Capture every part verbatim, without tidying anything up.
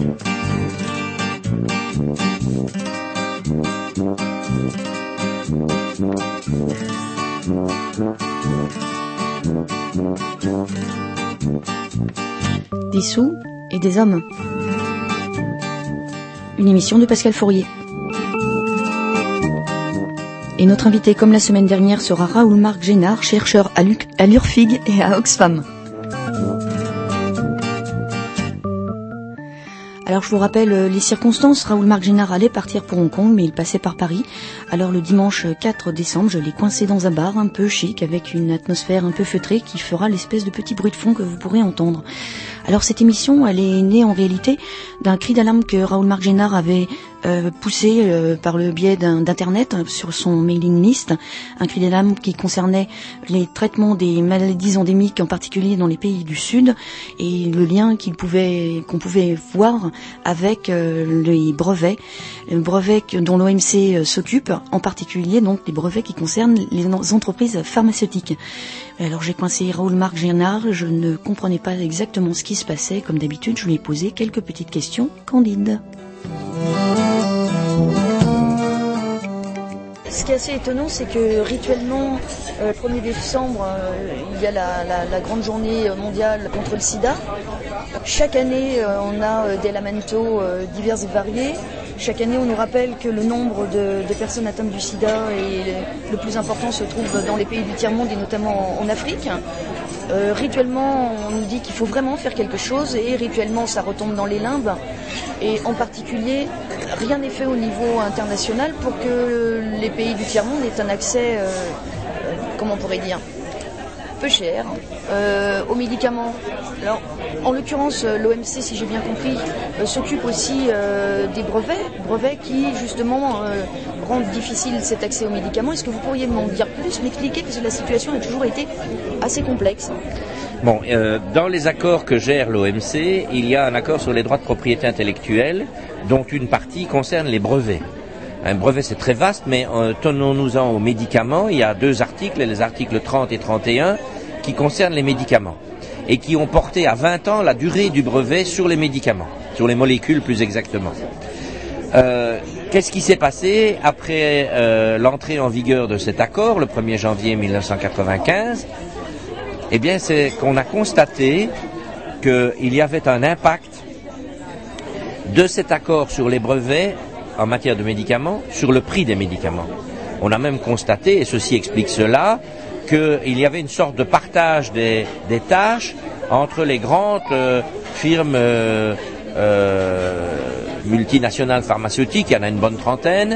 Des sous et des hommes. Une émission de Pascal Fourier. Et notre invité, comme la semaine dernière, sera Raoul-Marc Génard, chercheur à l'URFIG et à Oxfam. Alors je vous rappelle les circonstances. Raoul-Marc Génard allait partir pour Hong Kong, mais il passait par Paris. Alors le dimanche quatre décembre, je l'ai coincé dans un bar un peu chic, avec une atmosphère un peu feutrée qui fera l'espèce de petit bruit de fond que vous pourrez entendre. Alors cette émission, elle est née en réalité d'un cri d'alarme que Raoul-Marc Génard avait euh, poussé euh, par le biais d'un, d'internet sur son mailing list, un cri d'alarme qui concernait les traitements des maladies endémiques, en particulier dans les pays du Sud, et le lien qu'il pouvait, qu'on pouvait voir avec euh, les brevets, les brevets dont l'O M C euh, s'occupe, en particulier donc les brevets qui concernent les entreprises pharmaceutiques. Alors j'ai coincé Raoul-Marc Génard, je ne comprenais pas exactement ce qui se passait. Comme d'habitude, je lui ai posé quelques petites questions candides. Ce qui est assez étonnant, c'est que rituellement, euh, le premier décembre, euh, il y a la, la, la grande journée mondiale contre le sida. Chaque année, euh, on a euh, des lamentos euh, divers et variés. Chaque année, on nous rappelle que le nombre de, de personnes atteintes du sida est le plus important se trouve dans les pays du tiers-monde et notamment en, en Afrique. Euh, rituellement, on nous dit qu'il faut vraiment faire quelque chose et rituellement, ça retombe dans les limbes. Et en particulier, rien n'est fait au niveau international pour que les pays du tiers-monde aient un accès, euh, euh, comment on pourrait dire, peu cher euh, aux médicaments. Alors, en l'occurrence, l'O M C, si j'ai bien compris, euh, s'occupe aussi euh, des brevets, brevets qui justement euh, rendent difficile cet accès aux médicaments. Est-ce que vous pourriez m'en dire plus, m'expliquer, parce que la situation a toujours été assez complexe. Bon, euh, dans les accords que gère l'O M C, il y a un accord sur les droits de propriété intellectuelle, dont une partie concerne les brevets. Un brevet, c'est très vaste, mais euh, tenons-nous-en aux médicaments. Il y a deux articles, les articles trente et trente et un, qui concernent les médicaments et qui ont porté à vingt ans la durée du brevet sur les médicaments, sur les molécules plus exactement. Euh, qu'est-ce qui s'est passé après euh, l'entrée en vigueur de cet accord, le premier janvier mille neuf cent quatre-vingt-quinze? Eh bien, c'est qu'on a constaté qu'il y avait un impact de cet accord sur les brevets en matière de médicaments, sur le prix des médicaments. On a même constaté, et ceci explique cela, qu'il y avait une sorte de partage des, des tâches entre les grandes euh, firmes euh, euh, multinationales pharmaceutiques, il y en a une bonne trentaine,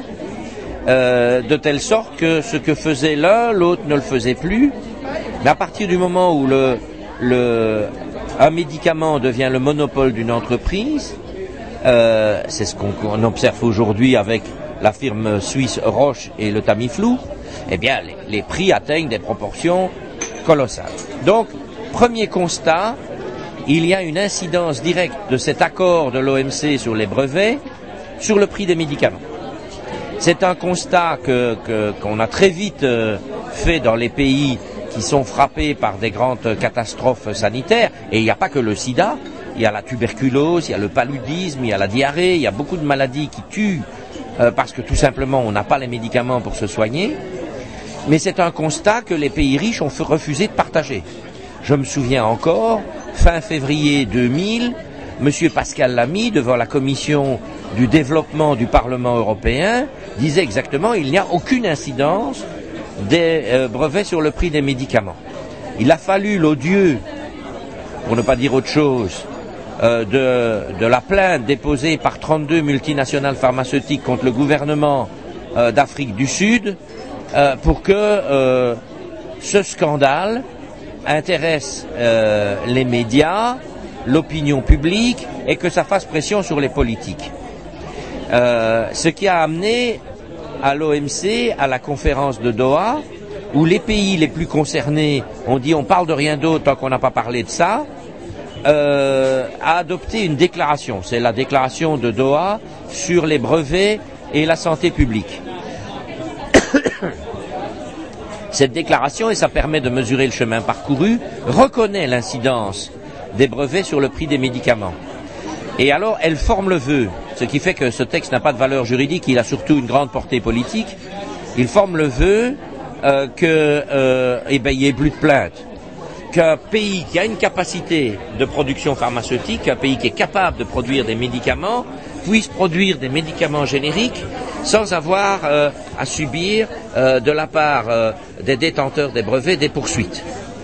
euh, de telle sorte que ce que faisait l'un, l'autre ne le faisait plus. Mais à partir du moment où le, le, un médicament devient le monopole d'une entreprise, euh, c'est ce qu'on, qu'on observe aujourd'hui avec la firme suisse Roche et le Tamiflu, eh bien les, les prix atteignent des proportions colossales. Donc, premier constat, il y a une incidence directe de cet accord de l'O M C sur les brevets sur le prix des médicaments. C'est un constat que, que, qu'on a très vite euh, fait dans les pays qui sont frappés par des grandes catastrophes sanitaires, et il n'y a pas que le sida, il y a la tuberculose, il y a le paludisme, il y a la diarrhée, il y a beaucoup de maladies qui tuent euh, parce que tout simplement on n'a pas les médicaments pour se soigner, mais c'est un constat que les pays riches ont refusé de partager. Je me souviens encore, fin février deux mille, M. Pascal Lamy, devant la commission du développement du Parlement européen, disait exactement il n'y a aucune incidence des euh, brevets sur le prix des médicaments. Il a fallu l'odieux, pour ne pas dire autre chose, euh, de, de la plainte déposée par trente-deux multinationales pharmaceutiques contre le gouvernement euh, d'Afrique du Sud euh, pour que euh, ce scandale intéresse euh, les médias, l'opinion publique et que ça fasse pression sur les politiques. Euh, ce qui a amené à l'O M C, à la conférence de Doha, où les pays les plus concernés ont dit on parle de rien d'autre tant qu'on n'a pas parlé de ça, euh, a adopté une déclaration. C'est la déclaration de Doha sur les brevets et la santé publique. Cette déclaration, et ça permet de mesurer le chemin parcouru, reconnaît l'incidence des brevets sur le prix des médicaments. Et alors, elle forme le vœu, ce qui fait que ce texte n'a pas de valeur juridique, il a surtout une grande portée politique. Il forme le vœu euh, que, euh, eh ben, il n'y ait plus de plaintes. Qu'un pays qui a une capacité de production pharmaceutique, un pays qui est capable de produire des médicaments, puisse produire des médicaments génériques sans avoir euh, à subir euh, de la part euh, des détenteurs des brevets des poursuites.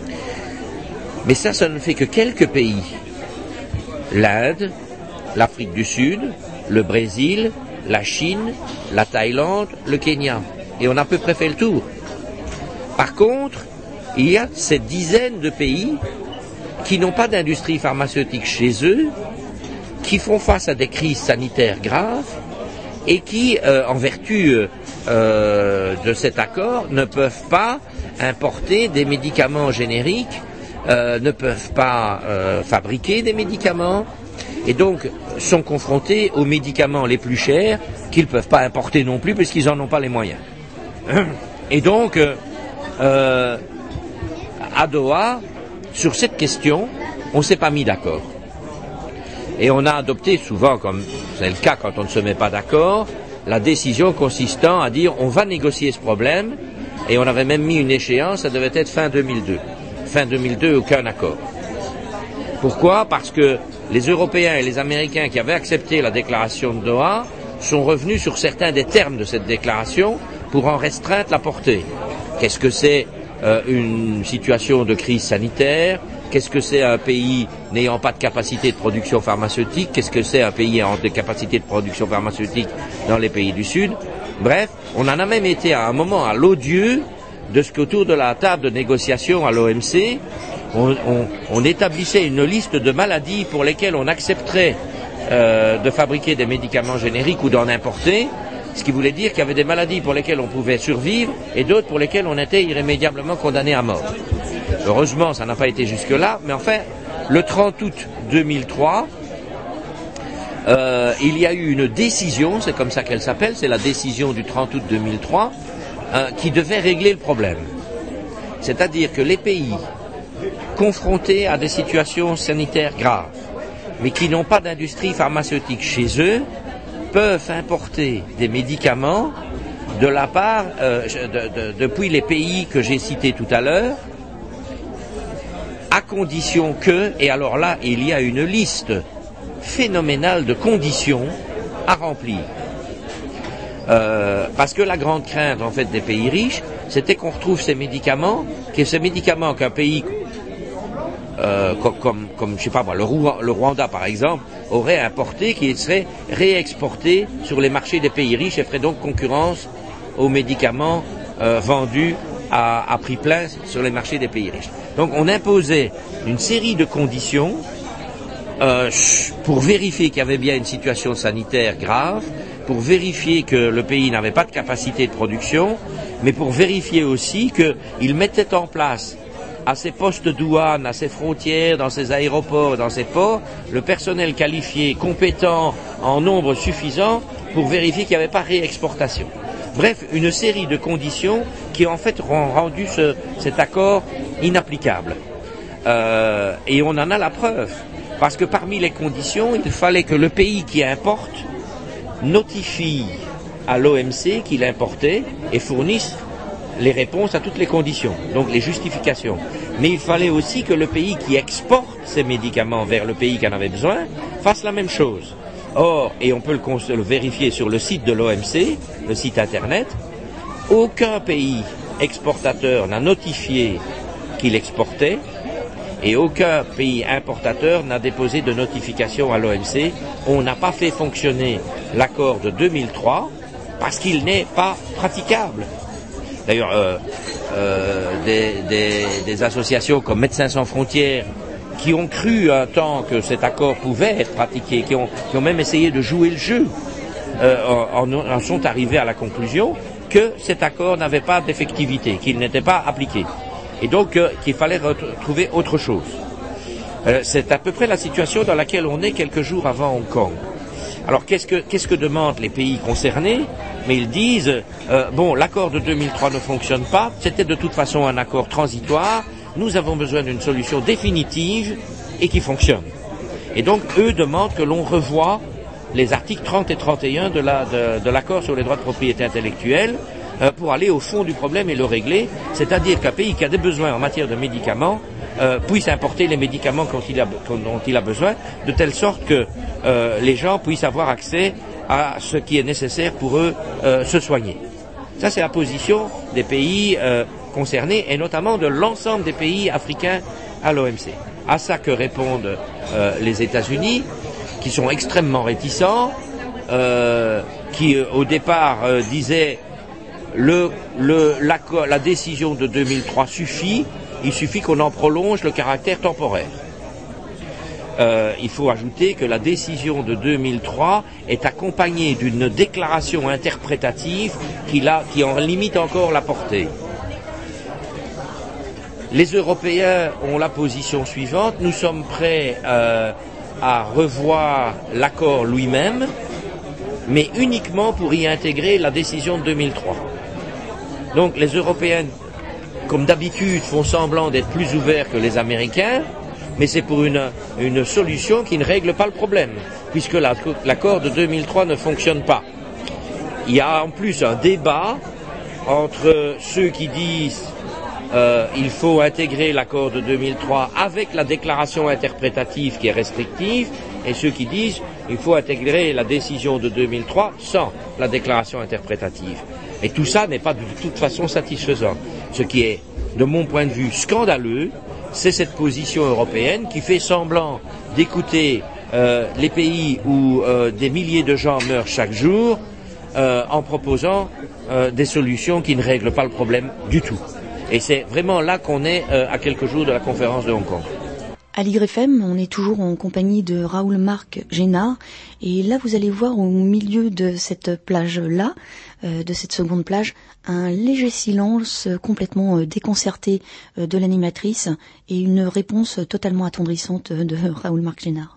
Mais ça, ça ne fait que quelques pays. L'Inde, l'Afrique du Sud, le Brésil, la Chine, la Thaïlande, le Kenya. Et on a à peu près fait le tour. Par contre, il y a ces dizaines de pays qui n'ont pas d'industrie pharmaceutique chez eux, qui font face à des crises sanitaires graves et qui, euh, en vertu euh, de cet accord, ne peuvent pas importer des médicaments génériques, euh, ne peuvent pas euh, fabriquer des médicaments et donc sont confrontés aux médicaments les plus chers qu'ils ne peuvent pas importer non plus puisqu'ils n'en ont pas les moyens. Et donc, euh, euh, à Doha, sur cette question, on ne s'est pas mis d'accord. Et on a adopté souvent, comme c'est le cas quand on ne se met pas d'accord, la décision consistant à dire on va négocier ce problème, et on avait même mis une échéance, ça devait être fin deux mille deux. Fin deux mille deux, aucun accord. Pourquoi ? Parce que les Européens et les Américains qui avaient accepté la déclaration de Doha sont revenus sur certains des termes de cette déclaration pour en restreindre la portée. Qu'est-ce que c'est euh, une situation de crise sanitaire ? Qu'est-ce que c'est un pays n'ayant pas de capacité de production pharmaceutique? Qu'est-ce que c'est un pays ayant des capacités de production pharmaceutique dans les pays du Sud? Bref, on en a même été à un moment à l'odieux de ce qu'autour de la table de négociation à l'O M C, on, on, on établissait une liste de maladies pour lesquelles on accepterait euh, de fabriquer des médicaments génériques ou d'en importer, ce qui voulait dire qu'il y avait des maladies pour lesquelles on pouvait survivre et d'autres pour lesquelles on était irrémédiablement condamné à mort. Heureusement, ça n'a pas été jusque-là, mais enfin, le trente août deux mille trois, euh, il y a eu une décision, c'est comme ça qu'elle s'appelle, c'est la décision du trente août deux mille trois, hein, qui devait régler le problème. C'est-à-dire que les pays confrontés à des situations sanitaires graves, mais qui n'ont pas d'industrie pharmaceutique chez eux, peuvent importer des médicaments de la part, euh, de, de, depuis les pays que j'ai cités tout à l'heure, à condition que, et alors là, il y a une liste phénoménale de conditions à remplir. Euh, parce que la grande crainte, en fait, des pays riches, c'était qu'on retrouve ces médicaments, que ces médicaments qu'un pays, euh, comme, comme, comme, je sais pas moi, le, Rou- le Rwanda, par exemple, aurait importé, qui serait réexporté sur les marchés des pays riches et ferait donc concurrence aux médicaments euh, vendus à, à prix plein sur les marchés des pays riches. Donc on imposait une série de conditions euh, pour vérifier qu'il y avait bien une situation sanitaire grave, pour vérifier que le pays n'avait pas de capacité de production, mais pour vérifier aussi qu'il mettait en place à ses postes de douane, à ses frontières, dans ses aéroports, dans ses ports, le personnel qualifié, compétent, en nombre suffisant, pour vérifier qu'il n'y avait pas réexportation. Bref, une série de conditions qui en fait ont rendu ce, cet accord inapplicable. Euh, et on en a la preuve, parce que parmi les conditions, il fallait que le pays qui importe notifie à l'O M C qu'il importait et fournisse les réponses à toutes les conditions, donc les justifications. Mais il fallait aussi que le pays qui exporte ces médicaments vers le pays qui en avait besoin fasse la même chose. Or, et on peut le, cons- le vérifier sur le site de l'O M C, le site internet, aucun pays exportateur n'a notifié qu'il exportait et aucun pays importateur n'a déposé de notification à l'O M C. On n'a pas fait fonctionner l'accord de deux mille trois parce qu'il n'est pas praticable. D'ailleurs, euh, euh, des, des, des associations comme Médecins sans frontières qui ont cru un temps que cet accord pouvait être pratiqué, qui ont, qui ont même essayé de jouer le jeu, euh, en, en sont arrivés à la conclusion que cet accord n'avait pas d'effectivité, qu'il n'était pas appliqué, et donc euh, qu'il fallait retrouver autre chose. Euh, c'est à peu près la situation dans laquelle on est quelques jours avant Hong Kong. Alors qu'est-ce que, qu'est-ce que demandent les pays concernés? Mais ils disent, euh, bon, l'accord de deux mille trois ne fonctionne pas, c'était de toute façon un accord transitoire, nous avons besoin d'une solution définitive et qui fonctionne. Et donc, eux demandent que l'on revoie les articles trente et trente et un de, la, de, de l'accord sur les droits de propriété intellectuelle euh, pour aller au fond du problème et le régler, c'est-à-dire qu'un pays qui a des besoins en matière de médicaments euh, puisse importer les médicaments dont il a, dont il a besoin, de telle sorte que euh, les gens puissent avoir accès à ce qui est nécessaire pour eux euh, se soigner. Ça, c'est la position des pays euh, concernés, et notamment de l'ensemble des pays africains à l'O M C. À ça que répondent euh, les États-Unis, qui sont extrêmement réticents, euh, qui euh, au départ euh, disaient le, le, la, la décision de deux mille trois suffit, il suffit qu'on en prolonge le caractère temporaire. Euh, il faut ajouter que la décision de deux mille trois est accompagnée d'une déclaration interprétative qui, la, qui en limite encore la portée. Les Européens ont la position suivante: nous sommes prêts euh, à revoir l'accord lui-même, mais uniquement pour y intégrer la décision de deux mille trois. Donc les Européens, comme d'habitude, font semblant d'être plus ouverts que les Américains, mais c'est pour une, une solution qui ne règle pas le problème, puisque la, l'accord de deux mille trois ne fonctionne pas. Il y a en plus un débat entre ceux qui disent euh, il faut intégrer l'accord de deux mille trois avec la déclaration interprétative qui est restrictive, et ceux qui disent il faut intégrer la décision de deux mille trois sans la déclaration interprétative. Et tout ça n'est pas de toute façon satisfaisant. Ce qui est, de mon point de vue, scandaleux, c'est cette position européenne qui fait semblant d'écouter euh, les pays où euh, des milliers de gens meurent chaque jour euh, en proposant euh, des solutions qui ne règlent pas le problème du tout. Et c'est vraiment là qu'on est euh, à quelques jours de la conférence de Hong Kong. À l'Y F M, on est toujours en compagnie de Raoul Marc Génard, et là vous allez voir au milieu de cette plage-là, euh, de cette seconde plage, un léger silence complètement euh, déconcerté euh, de l'animatrice et une réponse totalement attendrissante de Raoul Marc Génard.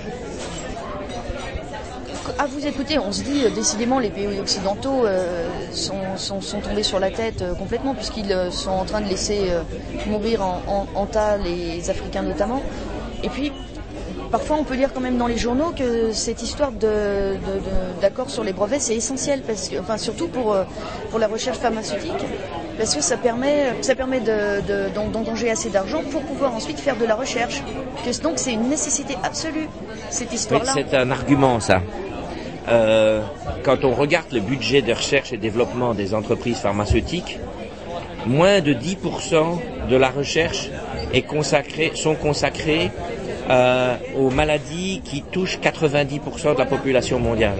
À vous écouter, on se dit euh, décidément les pays occidentaux euh, sont, sont, sont tombés sur la tête euh, complètement, puisqu'ils euh, sont en train de laisser euh, mourir en, en, en tas les Africains notamment. Et puis, parfois on peut lire quand même dans les journaux que cette histoire de, de, de, d'accord sur les brevets, c'est essentiel, parce que, enfin, surtout pour, euh, pour la recherche pharmaceutique, parce que ça permet, ça permet de, de, d'engranger assez d'argent pour pouvoir ensuite faire de la recherche. Donc c'est une nécessité absolue, cette histoire-là. Oui, c'est un argument, ça. Euh, quand on regarde le budget de recherche et développement des entreprises pharmaceutiques, moins de dix pour cent de la recherche est consacré, sont consacrés euh, aux maladies qui touchent quatre-vingt-dix pour cent de la population mondiale.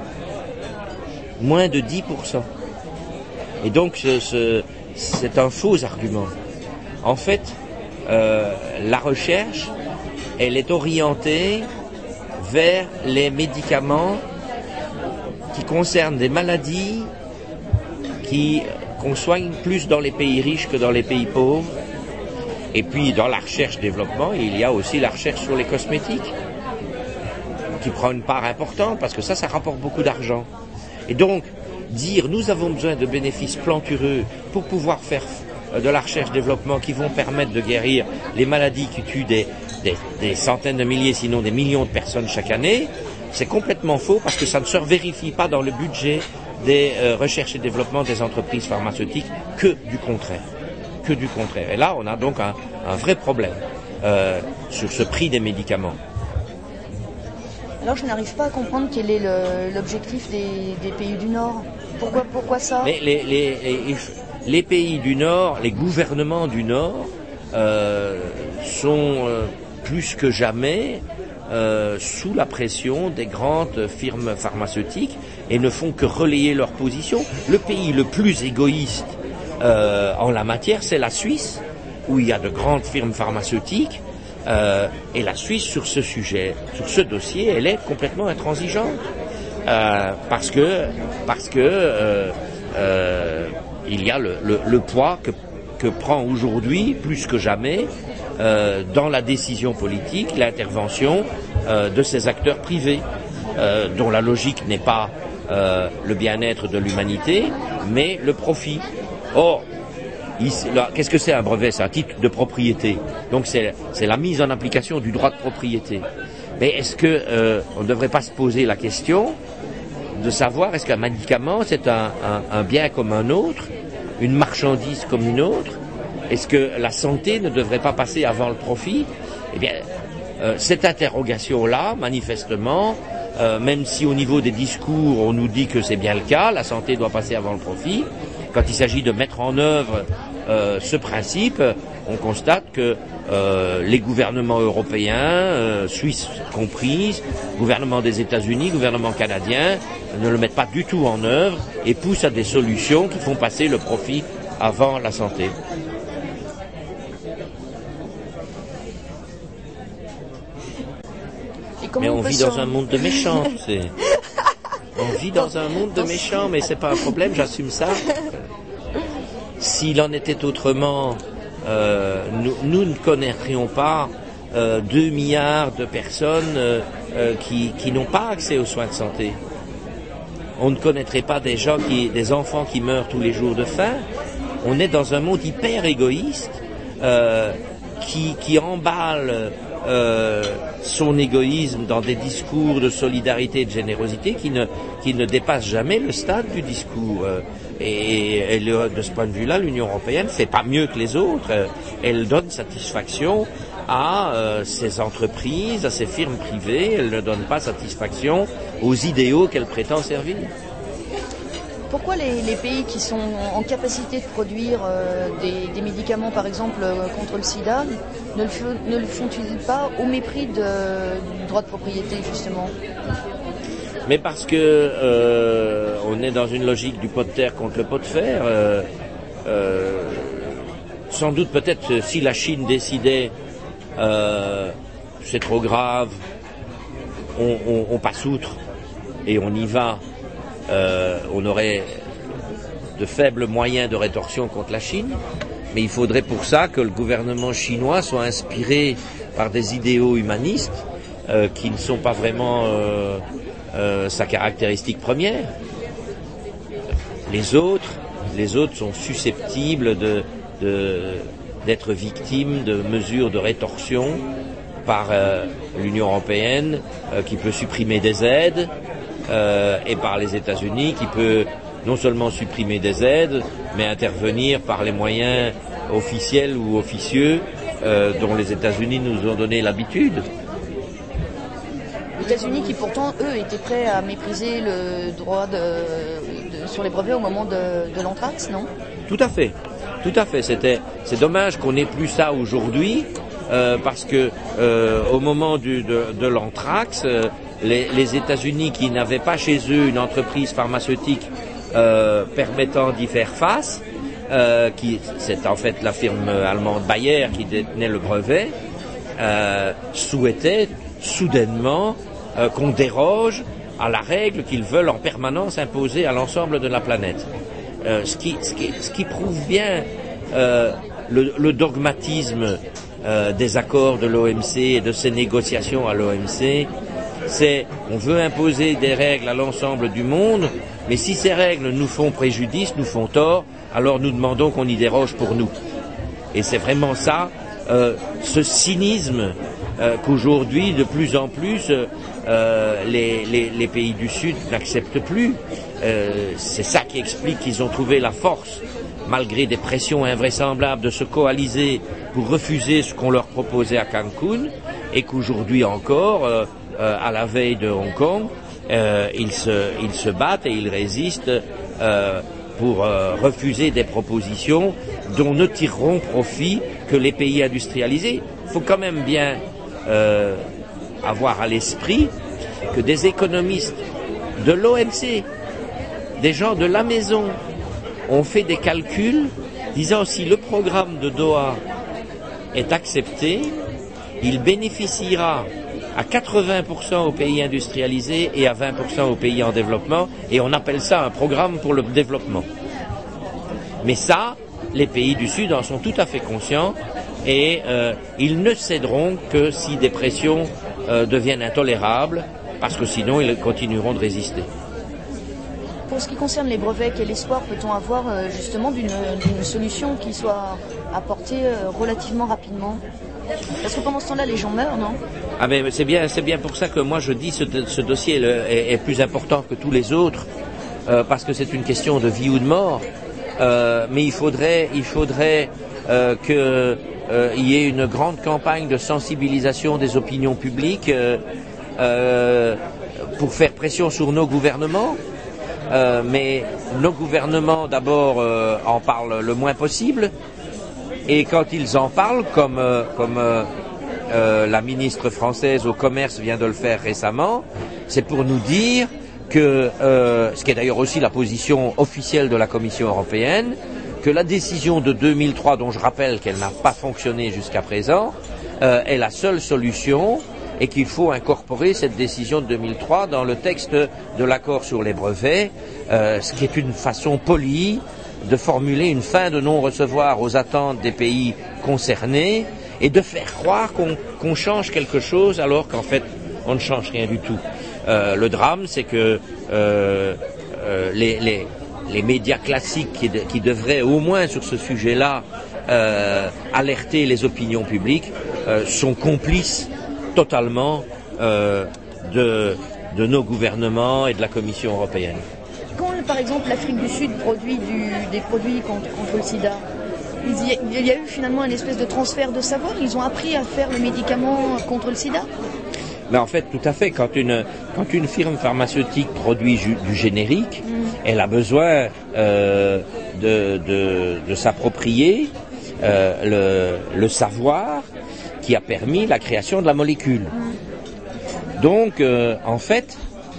Moins de dix pour cent. Et donc ce, ce, c'est un faux argument. En fait, euh, la recherche, elle est orientée vers les médicaments qui concernent des maladies qui, qu'on soigne plus dans les pays riches que dans les pays pauvres. Et puis dans la recherche-développement, il y a aussi la recherche sur les cosmétiques, qui prend une part importante, parce que ça, ça rapporte beaucoup d'argent. Et donc, dire nous avons besoin de bénéfices plantureux pour pouvoir faire de la recherche-développement qui vont permettre de guérir les maladies qui tuent des, des, des centaines de milliers, sinon des millions de personnes chaque année, c'est complètement faux, parce que ça ne se vérifie pas dans le budget des euh, recherches et développement des entreprises pharmaceutiques, que du contraire. Que du contraire. Et là, on a donc un, un vrai problème euh, sur ce prix des médicaments. Alors, je n'arrive pas à comprendre quel est le, l'objectif des, des pays du Nord. Pourquoi, pourquoi ça ? Mais les, les, les, les pays du Nord, les gouvernements du Nord, euh, sont euh, plus que jamais Euh, sous la pression des grandes firmes pharmaceutiques et ne font que relayer leur position. Le pays le plus égoïste euh, en la matière, c'est la Suisse, où il y a de grandes firmes pharmaceutiques, euh, et la Suisse, sur ce sujet, sur ce dossier, elle est complètement intransigeante, euh, parce que parce que euh, euh, il y a le, le, le poids que, que prend aujourd'hui, plus que jamais, Euh, dans la décision politique, l'intervention euh, de ces acteurs privés, euh, dont la logique n'est pas euh, le bien-être de l'humanité, mais le profit. Or, ici, là, qu'est-ce que c'est un brevet ? C'est un titre de propriété. Donc c'est, c'est la mise en application du droit de propriété. Mais est-ce que euh, on ne devrait pas se poser la question de savoir est-ce qu'un médicament c'est un, un, un bien comme un autre, une marchandise comme une autre? Est-ce que la santé ne devrait pas passer avant le profit? Eh bien, euh, cette interrogation-là, manifestement, euh, même si au niveau des discours on nous dit que c'est bien le cas, la santé doit passer avant le profit, quand il s'agit de mettre en œuvre euh, ce principe, on constate que euh, les gouvernements européens, euh, Suisse comprise, gouvernement des États-Unis, gouvernement canadien, ne le mettent pas du tout en œuvre et poussent à des solutions qui font passer le profit avant la santé. Mais on vit dans un monde de méchants, c'est... On vit dans un monde de méchants, mais c'est pas un problème, j'assume ça. S'il en était autrement, euh, nous, nous ne connaîtrions pas euh, deux milliards de personnes euh, euh, qui, qui n'ont pas accès aux soins de santé. On ne connaîtrait pas des gens qui, des enfants qui meurent tous les jours de faim. On est dans un monde hyper égoïste euh, qui, qui emballe euh, son égoïsme dans des discours de solidarité et de générosité qui ne, qui ne dépassent jamais le stade du discours. Euh, et, et le, de ce point de vue-là, l'Union européenne fait pas mieux que les autres. Elle donne satisfaction à euh, ses entreprises, à ses firmes privées. Elle ne donne pas satisfaction aux idéaux qu'elle prétend servir. Pourquoi les, les pays qui sont en capacité de produire euh, des, des médicaments, par exemple, euh, contre le sida, ne le, ne le font-ils pas au mépris de, du droit de propriété, justement? Mais parce que euh, on est dans une logique du pot de terre contre le pot de fer. Euh, euh, sans doute, peut-être, si la Chine décidait euh, c'est trop grave, on, on, on passe outre et on y va. Euh, on aurait de faibles moyens de rétorsion contre la Chine, mais il faudrait pour ça que le gouvernement chinois soit inspiré par des idéaux humanistes euh, qui ne sont pas vraiment euh, euh, sa caractéristique première. Les autres, les autres sont susceptibles de, de, d'être victimes de mesures de rétorsion par euh, l'Union européenne euh, qui peut supprimer des aides. Euh, et par les États-Unis qui peut non seulement supprimer des aides, mais intervenir par les moyens officiels ou officieux euh, dont les États-Unis nous ont donné l'habitude. Les États-Unis qui pourtant, eux, étaient prêts à mépriser le droit de, de, sur les brevets au moment de, de l'anthrax, non? Tout à fait, tout à fait. C'était, c'est dommage qu'on n'ait plus ça aujourd'hui, euh, parce que euh, au moment du, de, de l'anthrax, euh, Les, les États-Unis qui n'avaient pas chez eux une entreprise pharmaceutique euh, permettant d'y faire face, euh, qui c'est en fait la firme allemande Bayer qui détenait le brevet, euh, souhaitaient soudainement euh, qu'on déroge à la règle qu'ils veulent en permanence imposer à l'ensemble de la planète. Euh, ce, qui, ce, qui, ce qui prouve bien euh, le, le dogmatisme euh, des accords de l'O M C et de ces négociations à l'O M C. C'est, on veut imposer des règles à l'ensemble du monde, mais si ces règles nous font préjudice, nous font tort, alors nous demandons qu'on y déroge pour nous. Et c'est vraiment ça, euh, ce cynisme euh, qu'aujourd'hui, de plus en plus, euh, les, les, les pays du Sud n'acceptent plus. Euh, c'est ça qui explique qu'ils ont trouvé la force, malgré des pressions invraisemblables, de se coaliser pour refuser ce qu'on leur proposait à Cancun, et qu'aujourd'hui encore... Euh, Euh, à la veille de Hong Kong, euh, ils, se, ils se battent et ils résistent euh, pour euh, refuser des propositions dont ne tireront profit que les pays industrialisés. Il faut quand même bien euh, avoir à l'esprit que des économistes de l'O M C, des gens de la maison, ont fait des calculs disant si le programme de Doha est accepté, il bénéficiera à quatre-vingts pour cent aux pays industrialisés et à vingt pour cent aux pays en développement, et on appelle ça un programme pour le développement. Mais ça, les pays du Sud en sont tout à fait conscients, et euh, ils ne céderont que si des pressions euh, deviennent intolérables, parce que sinon ils continueront de résister. Pour ce qui concerne les brevets, quel espoir peut-on avoir euh, justement d'une, d'une solution qui soit apportée euh, relativement rapidement? Parce que pendant ce temps-là, les gens meurent, non? Ah mais c'est bien, c'est bien pour ça que moi je dis ce, ce dossier le, est, est plus important que tous les autres, euh, parce que c'est une question de vie ou de mort. Euh, mais il faudrait, il faudrait euh, que euh, il y ait une grande campagne de sensibilisation des opinions publiques euh, euh, pour faire pression sur nos gouvernements. Euh, mais nos gouvernements d'abord euh, en parlent le moins possible, et quand ils en parlent, comme euh, comme euh, euh, la ministre française au commerce vient de le faire récemment, c'est pour nous dire que, euh, ce qui est d'ailleurs aussi la position officielle de la Commission européenne, que la décision de deux mille trois, dont je rappelle qu'elle n'a pas fonctionné jusqu'à présent, euh, est la seule solution, et qu'il faut incorporer cette décision de deux mille trois dans le texte de l'accord sur les brevets, euh, ce qui est une façon polie de formuler une fin de non-recevoir aux attentes des pays concernés, et de faire croire qu'on qu'on change quelque chose alors qu'en fait on ne change rien du tout. Euh, le drame, c'est que euh, euh, les, les, les médias classiques qui, de, qui devraient au moins sur ce sujet-là euh, alerter les opinions publiques euh, sont complices totalement euh, de, de nos gouvernements et de la Commission européenne. Quand par exemple l'Afrique du Sud produit du, des produits contre, contre le sida, il y a eu finalement une espèce de transfert de savoir, ils ont appris à faire le médicament contre le sida. Mais en fait, tout à fait, quand une, quand une firme pharmaceutique produit ju, du générique, mmh. elle a besoin euh, de, de, de s'approprier euh, le, le savoir qui a permis la création de la molécule. Mmh. Donc, euh, en fait,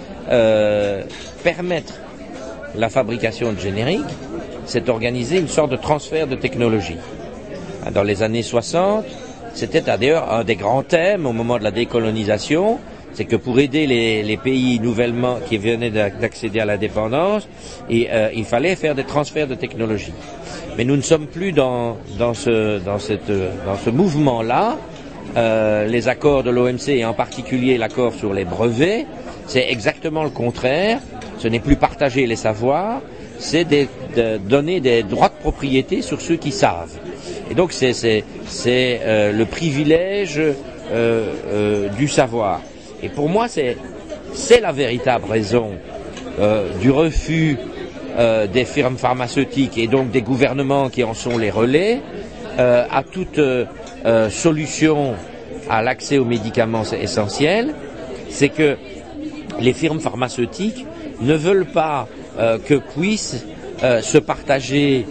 euh, permettre la fabrication de génériques, c'est organiser une sorte de transfert de technologie. Dans les années soixante, c'était d'ailleurs un des grands thèmes au moment de la décolonisation, c'est que pour aider les, les pays nouvellement qui venaient d'accéder à l'indépendance, et, euh, il fallait faire des transferts de technologie. Mais nous ne sommes plus dans, dans, ce, dans, cette, dans ce mouvement-là. Euh, les accords de l'O M C et en particulier l'accord sur les brevets, c'est exactement le contraire. Ce n'est plus partager les savoirs, c'est des, de donner des droits de propriété sur ceux qui savent. Et donc c'est, c'est, c'est euh, le privilège euh, euh, du savoir. Et pour moi, c'est, c'est la véritable raison euh, du refus euh, des firmes pharmaceutiques et donc des gouvernements qui en sont les relais euh, à toute euh, euh, solution à l'accès aux médicaments essentiels. C'est que les firmes pharmaceutiques ne veulent pas euh, que puissent euh, se partager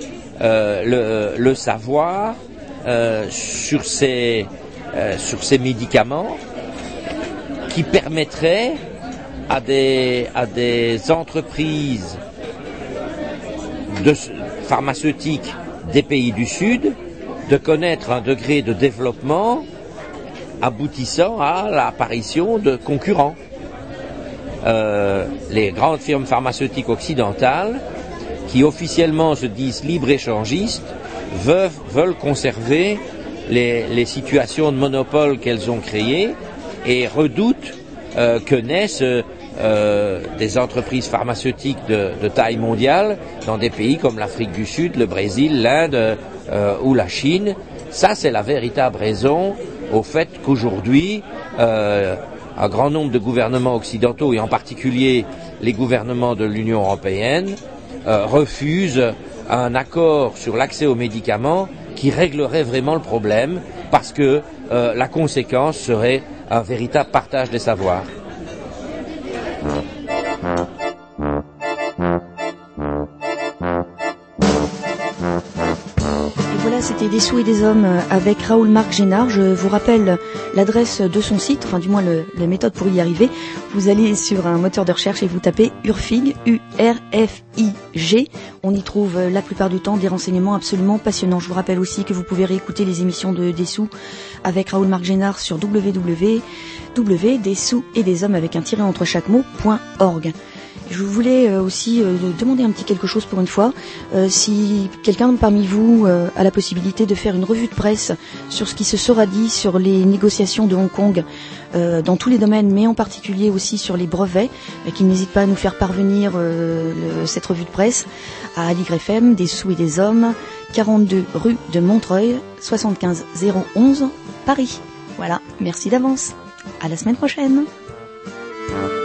euh, le, le savoir euh, sur ces, euh, sur ces médicaments qui permettraient à des, à des entreprises de, pharmaceutiques des pays du Sud de connaître un degré de développement aboutissant à l'apparition de concurrents. Euh, les grandes firmes pharmaceutiques occidentales, qui officiellement se disent libre-échangistes, veulent, veulent conserver les, les situations de monopole qu'elles ont créées et redoutent euh, que naissent euh, des entreprises pharmaceutiques de, de taille mondiale dans des pays comme l'Afrique du Sud, le Brésil, l'Inde euh, ou la Chine. Ça, c'est la véritable raison au fait qu'aujourd'hui, euh, un grand nombre de gouvernements occidentaux, et en particulier les gouvernements de l'Union européenne, euh, refusent un accord sur l'accès aux médicaments qui réglerait vraiment le problème, parce que euh, la conséquence serait un véritable partage des savoirs. C'était Des sous et des hommes avec Raoul Marc Génard. Je vous rappelle l'adresse de son site, enfin du moins le, la méthode pour y arriver. Vous allez sur un moteur de recherche et vous tapez Urfig, U R F I G. On y trouve la plupart du temps des renseignements absolument passionnants. Je vous rappelle aussi que vous pouvez réécouter les émissions de Des sous avec Raoul Marc Génard sur w w w point des sous et des hommes avec un tiret entre chaque mot point org. Je voulais aussi euh, demander un petit quelque chose pour une fois. Euh, si quelqu'un parmi vous euh, a la possibilité de faire une revue de presse sur ce qui se sera dit sur les négociations de Hong Kong euh, dans tous les domaines, mais en particulier aussi sur les brevets, euh, qu'il n'hésite pas à nous faire parvenir euh, le, cette revue de presse à Aligre F M, Des sous et des hommes, quarante-deux rue de Montreuil, soixante-quinze zéro onze, Paris. Voilà, merci d'avance. À la semaine prochaine.